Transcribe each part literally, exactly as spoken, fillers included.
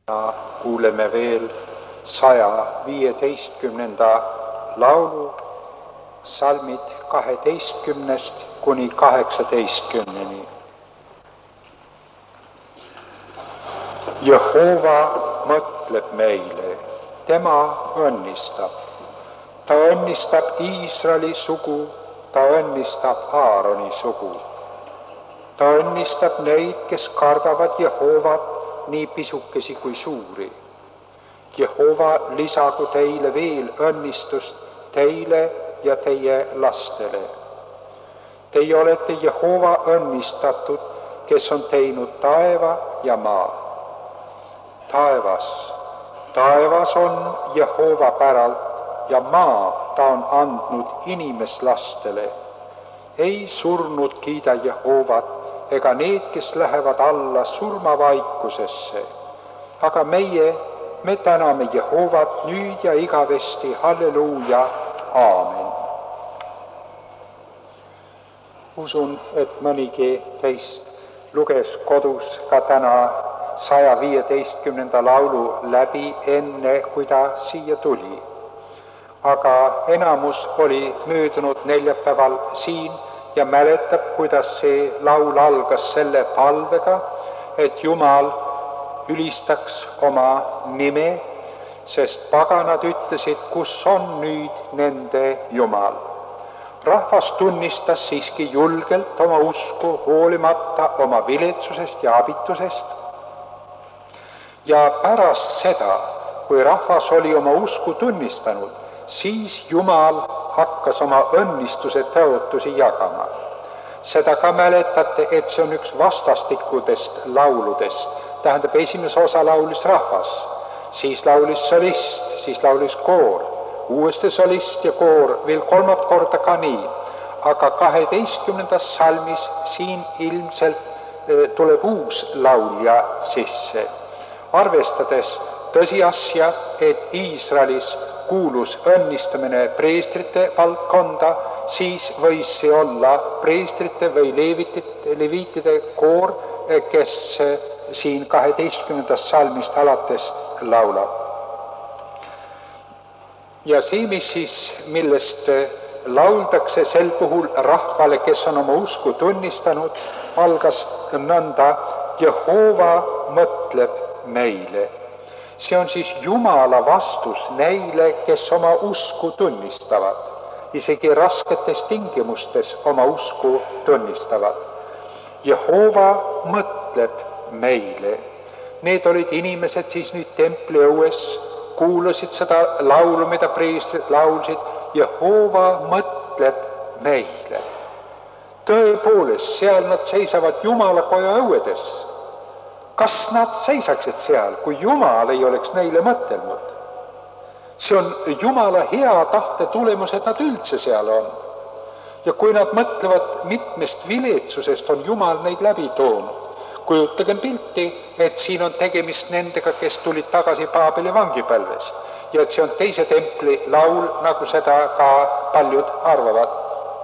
Ja kuuleme veel saja viieteistkümnenda laulu, salmid kaheteistkümnest kuni kaheksateistkümneni. Jehova mõtleb meile, tema õnnistab. Ta õnnistab Iisraeli sugu, ta õnnistab Aaroni sugu. Ta õnnistab neid, kes kardavad Jehovat, nii pisukesi kui suuri. Jehova lisagu teile veel õnnistust teile ja teie lastele. Teie olete Jehova õnnistatud, kes on teinud taeva ja maa. Taevas, taevas on Jehova päralt ja maa ta on andnud inimeslastele. Ei surnud kiida Jehovat ega need, kes lähevad alla surmavaikusesse. Aga meie, me täname Jehovat nüüd ja igavesti, halleluuja, aamen. Usun, et mõnigi teist luges kodus ka täna saja viieteistkümnenda laulu läbi enne, kui ta siia tuli. Aga enamus oli möödunud neljapäeval siin ja mäletab, kuidas see laul algas selle palvega, et Jumal ülistaks oma nime, sest paganad ütlesid, kus on nüüd nende Jumal. Rahvas tunnistas siiski julgelt oma usku, hoolimata oma viletsusest ja abitusest. Ja pärast seda, kui rahvas oli oma usku tunnistanud, siis Jumal hakkas oma õnnistuse tõotusi jagama. Seda ka mäletate, et see on üks vastastikudest lauludest. Tähendab, esimese osa laulis rahvas, siis laulis solist, siis laulis koor, uuesti solist ja koor, veel kolmat korda ka nii. Aga kaheteistkümnendas salmis siin ilmselt tuleb uus laulja sisse. Arvestades tõsiasja, et Iisraelis kuulus õnnistamine preestrite valdkonda, siis võis see olla preestrite või leviitide koor, kes siin kaheteistkümnendast salmist alates laulab. Ja see, mis siis, millest lauldakse sel puhul rahvale, kes on oma usku tunnistanud, algas nõnda: Jehova mõtleb meile. See on siis Jumala vastus neile, kes oma usku tunnistavad, isegi rasketes tingimustes oma usku tunnistavad. Jehova mõtleb meile. Need olid inimesed siis nüüd templi õues, kuulasid seda laulu, mida preestrid laulsid. Jehova mõtleb meile. Tõepoolest, seal nad seisavad Jumala koja õuedes. Kas nad seisaksid seal, kui Jumal ei oleks neile mõtelnud? See on Jumala hea tahte tulemus, et nad üldse seal on. Ja kui nad mõtlevad mitmest viletsusest, on Jumal neid läbi toonud. Kujutagem pilti, et siin on tegemist nendega, kes tulid tagasi Paabeli vangipälvest. Ja et see on teise templi laul, nagu seda ka paljud arvavad.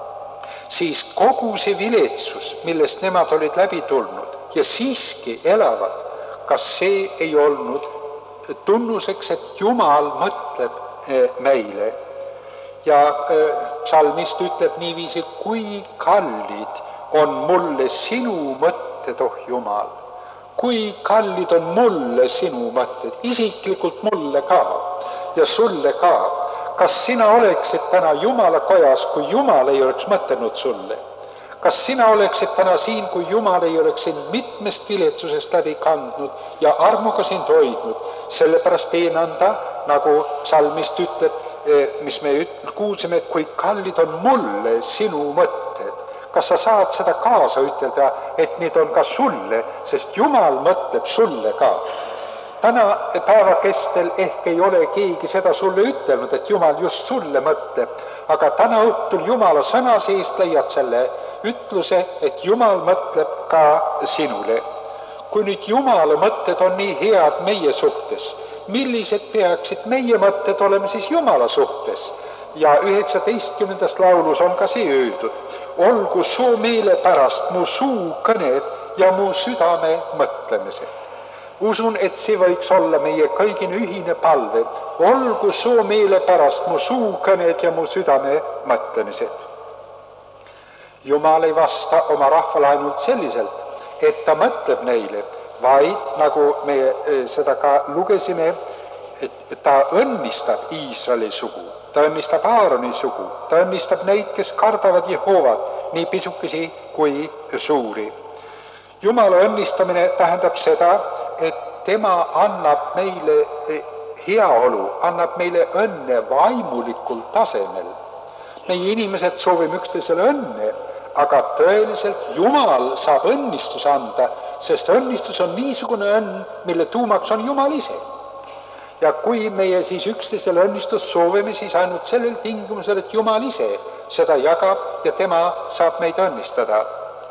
Siis kogu see viletsus, millest nemad olid läbi tulnud ja siiski elavad, kas see ei olnud tunnuseks, et Jumal mõtleb meile. Ja psalmist ütleb niiviisi: kui kallid on mulle sinu mõtted, oh Jumal. Kui kallid on mulle sinu mõtted, isiklikult mulle ka ja sulle ka. Kas sina oleksid täna Jumala kojas, kui Jumal ei oleks mõtelnud sulle? Kas sina oleksid täna siin, kui Jumal ei oleks sind mitmest viletsusest läbi kandnud ja armuga sind hoidnud? Sellepärast tee nõnda, nagu psalmist ütleb, mis me kuulsime, et kui kallid on mulle sinu mõtted. Kas sa saad seda kaasa ütelda, et need on ka sulle, sest Jumal mõtleb sulle ka? Täna päeva kestel ehk ei ole keegi seda sulle ütelnud, et Jumal just sulle mõtleb, aga täna õhtul Jumala sõna seest leiad selle ütluse, et Jumal mõtleb ka sinule. Kui nüüd Jumala mõtted on nii head meie suhtes, millised peaksid meie mõtted olema siis Jumala suhtes? Ja üheksateistkümnendas laulus on ka see öeldud: olgu su meele pärast mu suu kõned ja mu südame mõtlemised. Usun, et see võiks olla meie kõigine ühine palve. Olgu soo meele pärast mu suukõned ja mu südame mõtlemised. Jumal ei vasta oma rahvale ainult selliselt, et ta mõtleb neile, vaid nagu me seda ka lugesime, et ta õnnistab Iisraeli sugu, ta õnnistab Aaroni sugu, ta õnnistab neid, kes kardavad Jehovat, nii pisukesi kui suuri. Jumala õnnistamine tähendab seda, et tema annab meile heaolu, annab meile õnne vaimulikul tasemel. Meie inimesed soovime üksteisele õnne, aga tõeliselt Jumal saab õnnistus anda, sest õnnistus on niisugune õnn, mille tuumaks on Jumal ise. Ja kui meie siis üksteisele õnnistust soovime, siis ainult sellel tingimusel, et Jumal ise seda jagab ja tema saab meid õnnistada.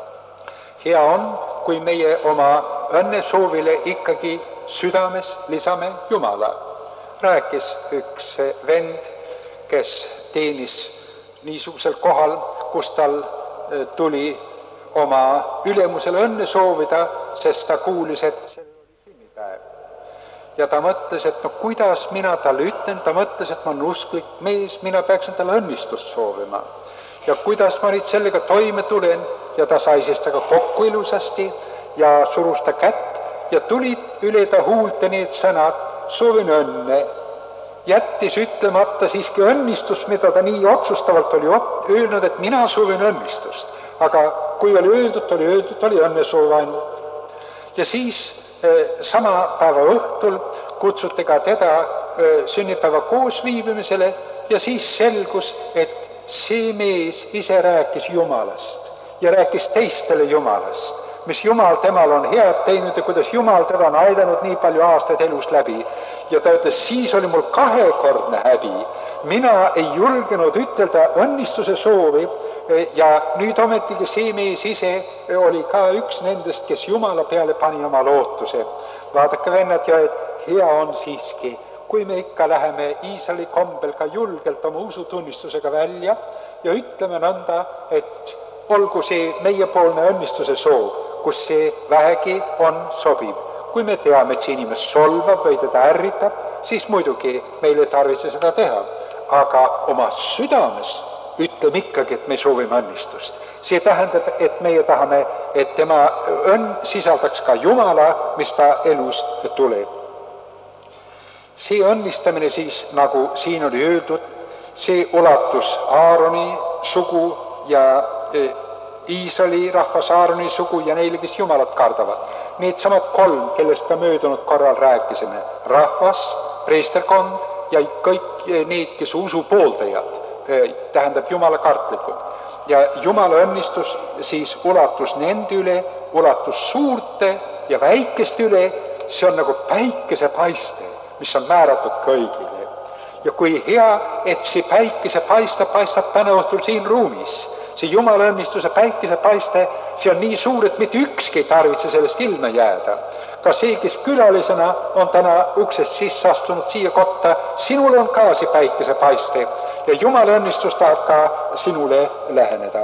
Hea on, kui meie oma õnnesoovile ikkagi südames lisame Jumala. Rääkis üks vend, kes teenis niisugusel kohal, kus tal tuli oma ülemusele õnne soovida, sest ta kuulis, et see oli sünnipäev. Ja ta mõtles, et no kuidas mina talle ütlen, ta mõtles, et ma olen usklik mees, mina peaksin talle õnnistust soovima. Ja kuidas ma nüüd sellega toime tulen, ja ta sai siis taga kokku ilusasti ja surus ta kätt ja tulid üle ta huulte need sõnad, soovin õnne. Jättis ütlemata siiski õnnistust, mida ta nii otsustavalt oli öelnud, et mina soovin õnnistust. Aga kui oli öeldud, oli öeldud, oli õnnesoov ainult. Ja siis sama päeva õhtul kutsuti ka teda sünnipäeva koosviibimisele ja siis selgus, et see mees ise rääkis Jumalast ja rääkis teistele Jumalast, mis Jumal temal on head teinud ja kuidas Jumal teda on aidanud nii palju aastaid elus läbi. Ja ta ütles, siis oli mul kahekordne häbi. Mina ei julgenud ütelda õnnistuse soovi ja nüüd ometigi see mees ise oli ka üks nendest, kes Jumala peale pani oma lootuse. Vaadake vennad, ja et hea on siiski, kui me ikka läheme Iisraeli kombel ka julgelt oma usutunnistusega välja ja ütleme nõnda, et olgu see meiepoolne õnnistuse soov, kus see vähegi on sobiv. Kui me teame, et see inimest solvab või teda ärritab, siis muidugi meile tarvitse seda teha. Aga oma südames ütleme ikkagi, et me soovime õnnistust. See tähendab, et meie tahame, et tema õnn sisaldaks ka Jumala, mis ta elus tuleb. See õnnistamine siis, nagu siin oli öeldud, see ulatus Aaroni sugu ja Iisraeli rahvas Aaroni sugu ja neile, kes Jumalat kardavad. Need samad kolm, kellest ka möödunud korral rääkisime. Rahvas, preesterkond ja kõik need, kes usu pooldajad, tähendab Jumala kartlikud. Ja Jumala õnnistus siis ulatus nende üle, ulatus suurte ja väikeste üle, see on nagu päikesepaiste, mis on määratud kõigile. Ja kui hea, et see päikesepaiste paistab täna õhtul siin ruumis, see Jumala õnnistuse päikesepaiste, see on nii suur, et mitte ükski ei tarvitse sellest ilma jääda. Ka see, kes külalisena on täna uksest sisse astunud siia kotta, sinul on ka see päikesepaiste ja Jumala õnnistus tahab ka sinule läheneda.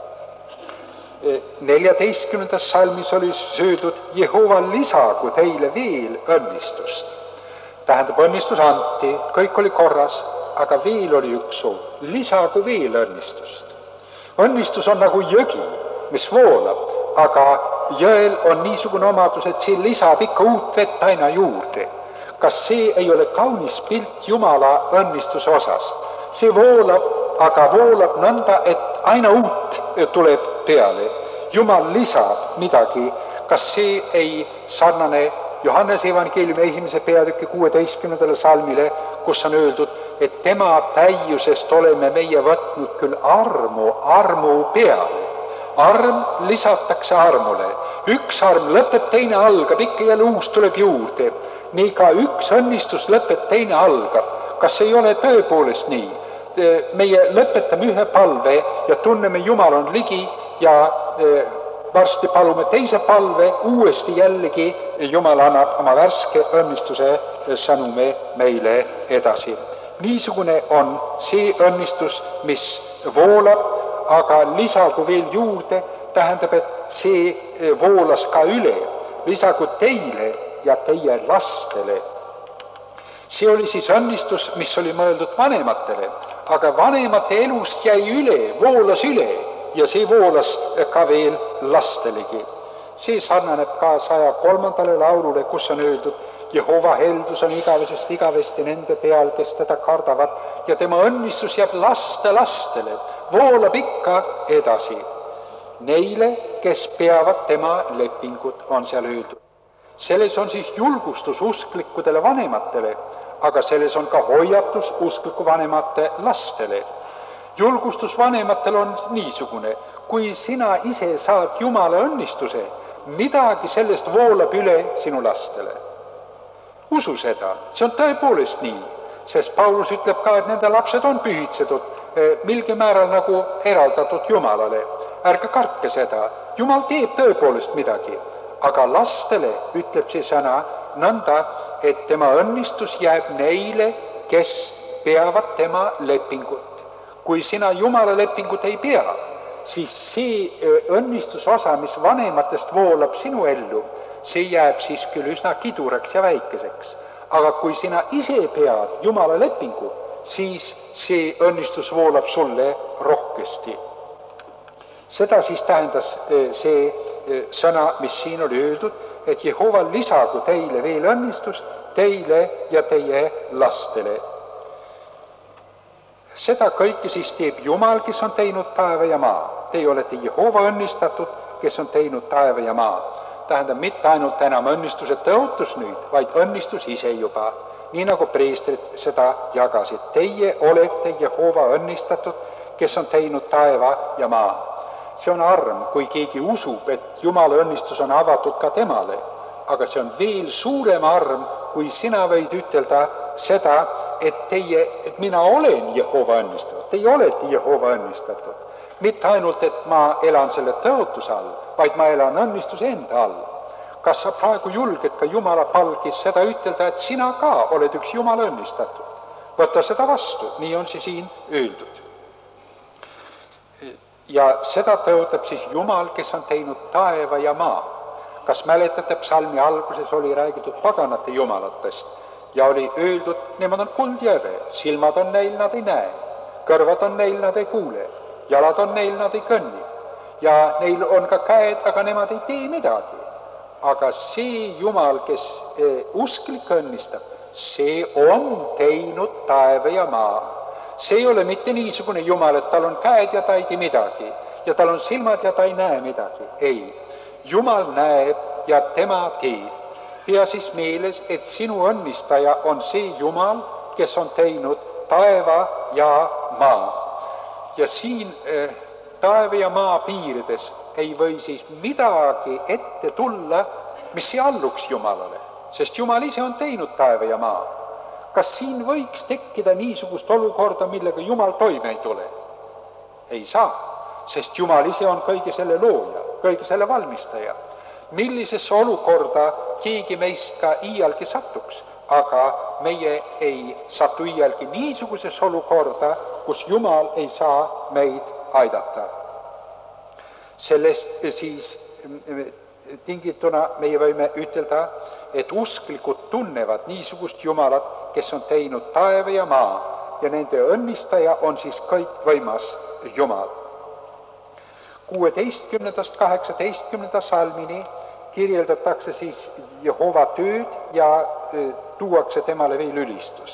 neljateistkümnendas salmis oli söödud, Jehova lisagu teile veel õnnistust. Tähendab, õnnistus anti, kõik oli korras, aga veel oli üks soov, lisagu veel õnnistust. Õnnistus on nagu jõgi, mis voolab, aga jõel on niisugune omadus, et see lisab ikka uut vett aina juurde. Kas see ei ole kaunis pilt Jumala õnnistuse osast? See voolab, aga voolab nõnda, et aina uut tuleb peale. Jumal lisab midagi. Kas see ei sarnane Johannese evangeeliumi esimese peatüki kuueteistkümnendale salmile, kus on öeldud, et tema täiusest oleme meie võtnud küll armu, armu peale. Arm lisatakse armule. Üks arm lõpeb, teine algab, ikka jälle uus tuleb juurde. Nii ka üks õnnistus lõpeb, teine algab. Kas ei ole tõepoolest nii? Meie lõpetame ühe palve ja tunneme Jumal on ligi ja varsti palume teise palve, uuesti jällegi Jumal annab oma värske õnnistuse sõnume meile edasi. Niisugune on see õnnistus, mis voolab, aga lisagu veel juurde, tähendab, et see voolas ka üle. Lisagu teile ja teie lastele. See oli siis õnnistus, mis oli mõeldud vanematele, aga vanemate elust jäi üle, voolas üle ja see voolas ka veel lastelegi. See sarnaneb ka saja kolmandale laulule, kus on öeldud: Jehova heldus on igavesest igavesti nende peal, kes teda kardavad, ja tema õnnistus jääb laste lastele, voolab ikka edasi. Neile, kes peavad tema lepingut, on seal öeldud. Selles on siis julgustus usklikudele vanematele, aga selles on ka hoiatus uskliku vanemate lastele. Julgustus vanematel on niisugune: kui sina ise saad Jumala õnnistuse, midagi sellest voolab üle sinu lastele. Usu seda, see on tõepoolest nii, sest Paulus ütleb ka, et nende lapsed on pühitsetud, milgi määral nagu eraldatud Jumalale. Ärge kartke seda, Jumal teeb tõepoolest midagi, aga lastele ütleb see sõna nõnda, et tema õnnistus jääb neile, kes peavad tema lepingut. Kui sina Jumala lepingut ei pea, siis see õnnistusosa, mis vanematest voolab sinu ellu, see jääb siis küll üsna kiduraks ja väikeseks. Aga kui sina ise pead Jumala lepingu, siis see õnnistus voolab sulle rohkesti. Seda siis tähendas see sõna, mis siin oli öeldud, et Jehova lisagu teile veel õnnistust, teile ja teie lastele. Seda kõike siis teeb Jumal, kes on teinud taeva ja maa. Teie olete Jehova õnnistatud, kes on teinud taeva ja maa. Tähendab, mitte ainult enam õnnistuse tõotus nüüd, vaid õnnistus ise juba. Nii nagu preestrid seda jagasid. Teie olete Jehova õnnistatud, kes on teinud taeva ja maa. See on arm, kui keegi usub, et Jumala õnnistus on avatud ka temale. Aga see on veel suurem arm, kui sina võid ütelda seda, et teie, et mina olen Jehova õnnistatud. Teie olete Jehova õnnistatud. Mitte ainult, et ma elan selle tõotuse all, vaid ma elan õnnistuse enda all. Kas sa praegu julged ka Jumala palgis seda ütelda, et sina ka oled üks Jumala õnnistatud? Võta seda vastu, nii on see siin öeldud. Ja seda tõotab siis Jumal, kes on teinud taeva ja maa. Kas mäletate, psalmi alguses oli räägitud paganate jumalatest ja oli öeldud, nemad on kuldjõve, silmad on neil, nad ei näe, kõrvad on neil, nad ei kuule, jalad on neil, nad ei kõnni ja neil on ka käed, aga nemad ei tee midagi. Aga see Jumal, kes usklik õnnistab, see on teinud taeva ja maa. See ei ole mitte niisugune Jumal, et tal on käed ja ta ei tee midagi ja tal on silmad ja ta ei näe midagi. Ei, Jumal näeb ja tema teeb. Pea siis meeles, et sinu õnnistaja on see Jumal, kes on teinud taeva ja maa. Ja siin eh, taeva ja maa piirides ei või siis midagi ette tulla, mis ei alluks Jumalale, sest Jumal ise on teinud taeva ja maa. Kas siin võiks tekkida niisugust olukorda, millega Jumal toime ei tule? Ei saa, sest Jumal ise on kõige selle looja, kõige selle valmistaja. Millisesse olukorda keegi meist ka iialgi satuks, aga meie ei satu iialgi niisuguses olukorda, kus Jumal ei saa meid aidata. Sellest siis tingituna meie võime ütelda, et usklikud tunnevad niisugust Jumalat, kes on teinud taeva ja maa ja nende õnnistaja on siis kõikvõimas Jumal. kuueteistkümnendast kaheksateistkümnenda salmini kirjeldatakse siis Jehova tööd ja e, tuuakse temale veel ülistus.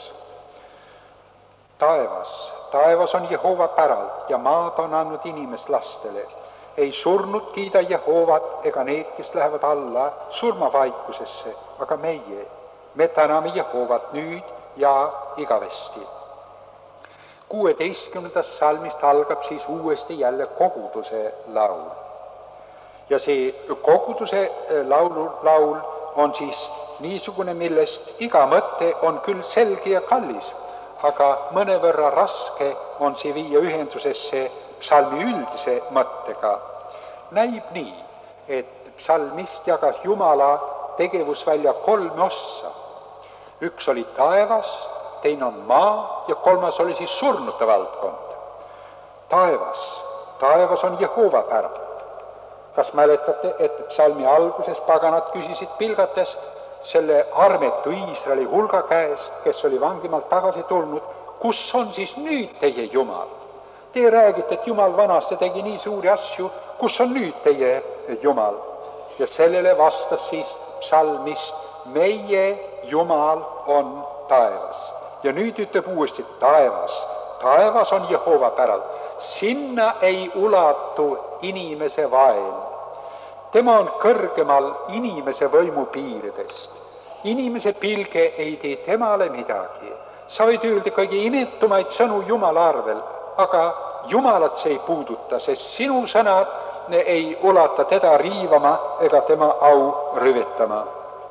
Taevas, taevas on Jehova päralt ja maad on andnud inimeslastele. Ei surnud kiida Jehovat ega need, kes lähevad alla surmavaikusesse, aga meie, me täname Jehovat nüüd ja igavesti. kuueteistkümnendast salmist algab siis uuesti jälle koguduse laul. Ja see koguduse laulu, laul on siis niisugune, millest iga mõte on küll selge ja kallis, aga mõnevõrra raske on see viia ühendusesse psalmi üldise mõttega. Näib nii, et psalmist jagas Jumala tegevusvälja kolme ossa. Üks oli taevas, teine on maa ja kolmas oli siis surnute valdkond. Taevas, taevas on Jehova päralt. Kas mäletate, et psalmi alguses paganad küsisid pilgates, selle armetu Iisraeli hulga käest, kes oli vangimalt tagasi tulnud, kus on siis nüüd teie Jumal? Te räägite, et Jumal vanasti tegi nii suuri asju, kus on nüüd teie Jumal? Ja sellele vastas siis psalmist, meie Jumal on taevas. Ja nüüd ütleb uuesti taevas. Taevas on Jehova päralt. Sinna ei ulatu inimese vaen. Tema on kõrgemal inimese võimu piiridest. Inimese pilge ei tee temale midagi. Sa võid öelda kõige inetumaid sõnu Jumala arvel, aga Jumalat see ei puuduta, sest sinu sõnad ei ulata teda riivama ega tema au rüvetama.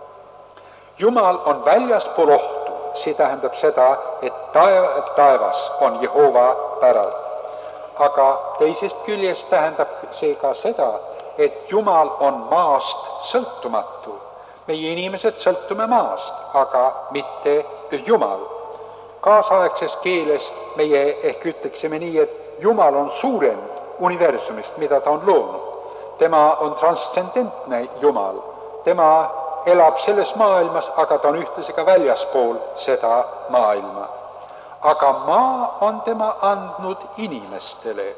Jumal on väljaspool ohtu, see tähendab seda, et taevas on Jehova päralt. Aga teisest küljest tähendab see ka seda, et Jumal on maast sõltumatu. Meie inimesed sõltume maast, aga mitte Jumal. Kaasaegses keeles meie ehk ütleksime nii, et Jumal on suurem universumist, mida ta on loonud. Tema on transcendentne Jumal. Tema elab selles maailmas, aga ta on ühtlasi ka väljaspool seda maailma. Aga maa on tema andnud inimestele.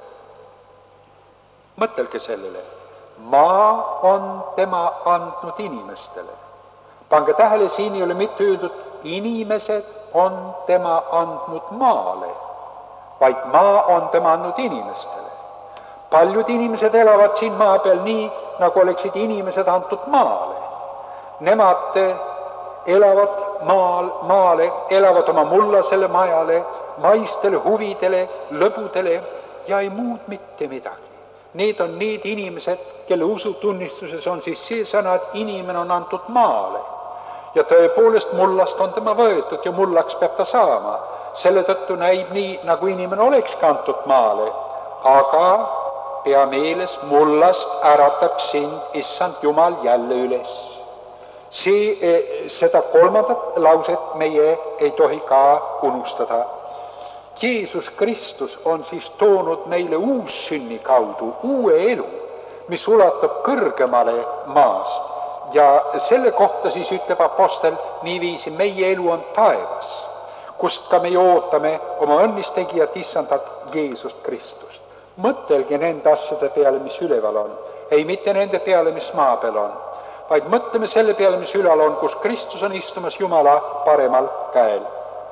Mõtelge sellele. Maa on tema andnud inimestele. Pange tähele, siin ei ole mitte öeldud, inimesed on tema andnud maale, vaid maa on tema andnud inimestele. Paljud inimesed elavad siin maa peal nii, nagu oleksid inimesed antud maale. Nemad elavad maal, maale, elavad oma mullasele majale, maistele huvidele, lõbudele ja ei muud mitte midagi. Need on need inimesed, kelle usutunnistuses on siis see sõna, et inimene on antud maale. Ja tõepoolest mullast on tema võetud ja mullaks peab ta saama. Selle tõttu näib nii, nagu inimene oleks kantud maale. Aga pea meeles, mullast äratab sind issand Jumal jälle üles. See, seda kolmandat lauset meie ei tohi ka unustada. Jeesus Kristus on siis toonud meile uussünni kaudu uue elu, mis ulatub kõrgemale maast. Ja selle kohta siis ütleb apostel niiviisi, meie elu on taevas, kust ka meie ootame oma õnnistegijat issandat Jeesust Kristust. Mõtelge nende asjade peale, mis üleval on. Ei mitte nende peale, mis maa peal on, vaid mõtleme selle peale, mis üleval on, kus Kristus on istumas Jumala paremal käel.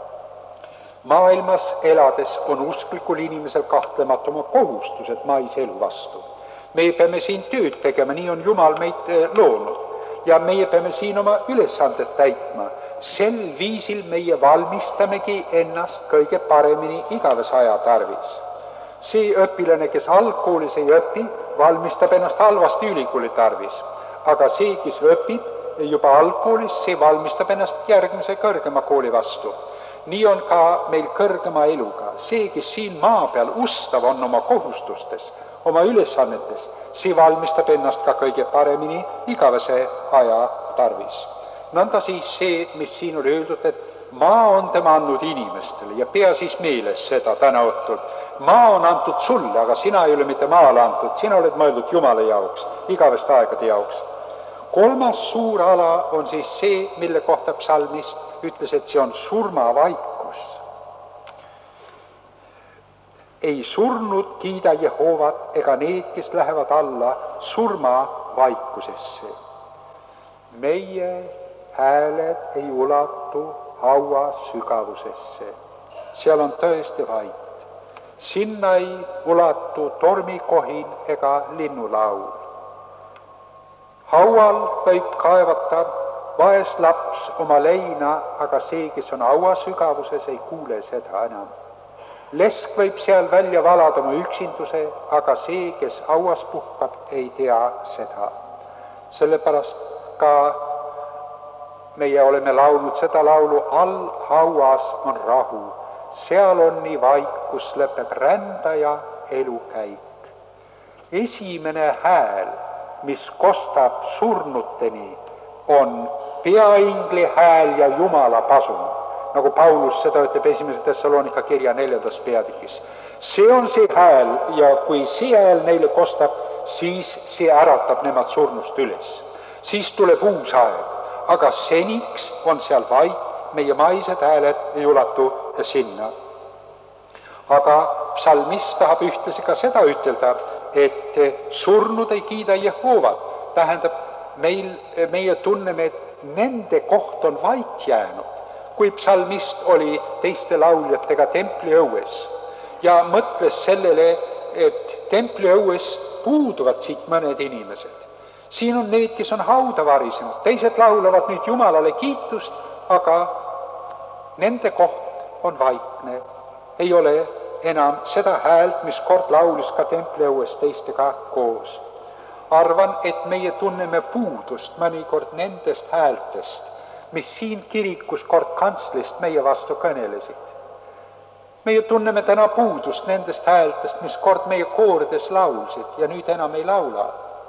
Maailmas elades on usklikul inimesel kahtlemata oma kohustused maiselu vastu. Meie peame siin tööd tegema, nii on Jumal meid loonud. Ja meie peame siin oma ülesandet täitma. Sel viisil meie valmistamegi ennast kõige paremini igavese aja tarvis. See õpilane, kes algkoolis ei õpi, valmistab ennast halvasti ülikooli tarvis. Aga see, kes õpib juba algkoolis, see valmistab ennast järgmise kõrgema kooli vastu. Nii on ka meil kõrgema eluga. See, kes siin maa peal ustav on oma kohustustes, oma ülesannetes, see valmistab ennast ka kõige paremini igavese aja tarvis. Nõnda siis see, mis siin oli öeldud, et maa on tema andnud inimestele ja pea siis meeles seda täna õhtul. Maa on antud sulle, aga sina ei ole mitte maale antud, sina oled mõeldud Jumala jaoks, igavest aegade jaoks. Kolmas suur ala on siis see, mille kohta psalmist ütles, et see on surmavaikus. Ei surnud kiida Jehovat ega need, kes lähevad alla surmavaikusesse. Meie hääled ei ulatu haua sügavusesse. Seal on tõesti vait. Sinna ei ulatu tormikohin ega linnulaul. Haual võib kaevata vaes laps oma leina, aga see, kes on haua sügavuses, ei kuule seda enam. Lesk võib seal välja valada oma üksinduse, aga see, kes hauas puhkab, ei tea seda. Sellepärast ka meie oleme laulnud seda laulu, all hauas on rahu. Seal on nii vaik, kus lõpeb rändaja elukäik. Esimene hääl, mis kostab surnuteni, on peaingli hääl ja Jumala pasun, nagu Paulus seda ütleb esimese Thessalonika kirja neljandas peatükis. See on see hääl ja kui see hääl neile kostab, siis see äratab nemad surnust üles. Siis tuleb uus aeg. aga seniks on seal vait, meie maised hääled ei ulatu sinna. Aga psalmist tahab ühtlasi ka seda ütelda, et surnud ei kiida Jehoovat. Tähendab, meil, meie tunneme, et nende koht on vait jäänud, kui psalmist oli teiste lauljatega templiõues ja mõtles sellele, et templiõues puuduvad siit mõned inimesed. Siin on need, kes on hauda varisenud, teised laulavad nüüd Jumalale kiitust, aga nende koht on vaikne. Ei ole enam seda häält, mis kord laulis ka templiõues teistega koos. Arvan, et meie tunneme puudust mõnikord nendest häältest, mis siin kirikus kord kantslist meie vastu kõnelesid. Meie tunneme täna puudust nendest häältest, mis kord meie koorides laulsid ja nüüd enam ei laula.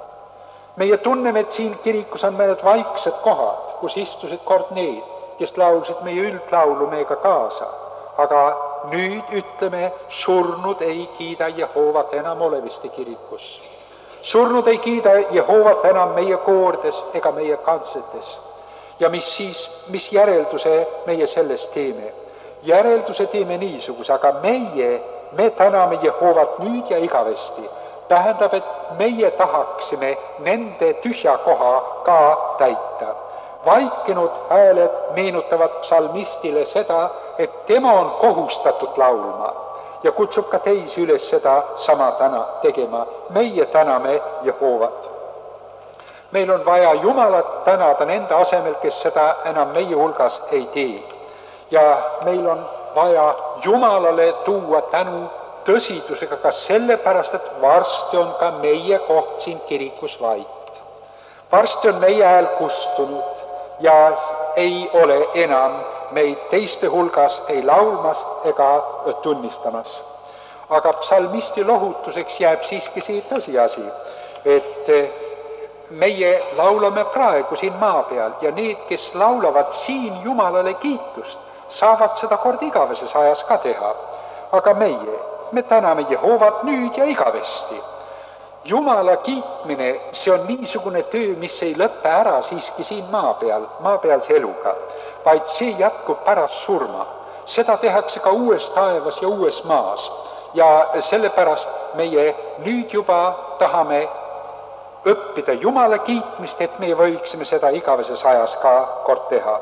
Meie tunneme, et siin kirikus on mõned vaiksed kohad, kus istusid kord need, kes laulsid meie üldlaulu meiega kaasa. Aga nüüd ütleme, surnud ei kiida Jehovat enam oleviste kirikus. Surnud ei kiida Jehovat enam meie koordes ega meie kantsetes. Ja mis siis, mis järelduse meie sellest teeme? Järelduse teeme niisuguse, aga meie, me täname Jehovat nüüd ja igavesti. Tähendab, et meie tahaksime nende tühja koha ka täita. Vaikinud hääled meenutavad psalmistile seda, et tema on kohustatud laulma ja kutsub ka teisi üles seda sama täna tegema. Meie täname Jehovat. Meil on vaja Jumalat tänada nende asemel, kes seda enam meie hulgas ei tee. Ja meil on vaja Jumalale tuua tänu tõsidusega ka sellepärast, et varsti on ka meie koht siin kirikus vait. Varsti on meie hääl kustunud ja ei ole enam meid teiste hulgas ei laulmas ega tunnistamas. Aga psalmisti lohutuseks jääb siiski see tõsiasi, et meie laulame praegu siin maa peal ja need, kes laulavad siin Jumalale kiitust, saavad seda kord igaveses ajas ka teha. Aga meie, me täname Jehovat nüüd ja igavesti. Jumala kiitmine, see on niisugune töö, mis ei lõppe ära siiski siin maa peal, maa pealse eluga, vaid see jätkub pärast surma. Seda tehakse ka uues taevas ja uues maas ja sellepärast meie nüüd juba tahame õppida Jumala kiitmist, et me võiksime seda igaveses ajas ka kord teha.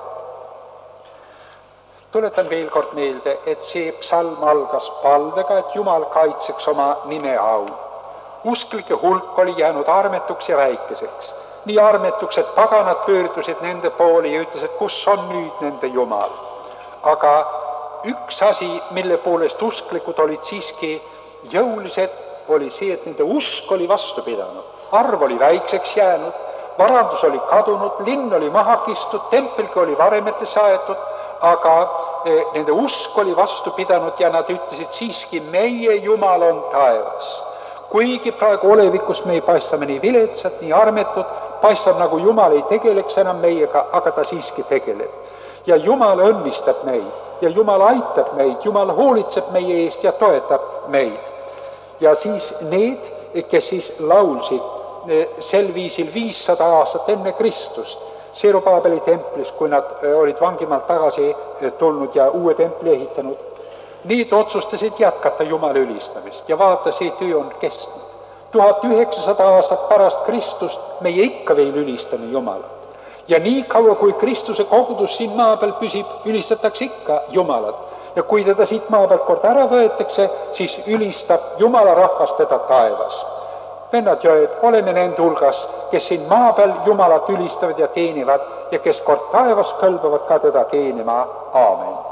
Tuletan veel kord meelde, et see psalm algas palvega, et Jumal kaitseks oma nime au. Usklike hulk oli jäänud armetuks ja väikeseks. Nii armetuks, et paganad pöördusid nende pooli ja ütlesid, kus on nüüd nende Jumal. Aga üks asi, mille poolest usklikud olid siiski jõulised, oli see, et nende usk oli vastu pidanud. Arv oli väikseks jäänud, varandus oli kadunud, linn oli maha kistud, tempelgi oli varemetesse aetud, aga eh, nende usk oli vastu pidanud ja nad ütlesid siiski, meie Jumal on taevas. Kuigi praegu olevikus me ei paistame nii viletsad, nii armetud, paistab nagu Jumal ei tegeleks enam meiega, aga ta siiski tegeleb. Ja Jumal õnnistab meid ja Jumal aitab meid, Jumal hoolitseb meie eest ja toetab meid. Ja siis need, kes siis laulsid sel viisil viissada aastat enne Kristust, Serubaabeli templis, kui nad olid vangimalt tagasi tulnud ja uue templi ehitanud, need otsustasid jätkata Jumala ülistamist ja vaata, see töö on kestnud. tuhat üheksasada aastat pärast Kristust meie ikka veel ülistame Jumalat. Ja nii kaua, kui Kristuse kogudus siin maa peal püsib, ülistatakse ikka Jumalat. Ja kui teda siit maa pealt kord ära võetakse, siis ülistab Jumala rahvas teda taevas. Vennad ja ööd, oleme nende hulgas, kes siin maa peal Jumalat ülistavad ja teenivad ja kes kord taevas kõlbavad ka teda teenima. Aamen.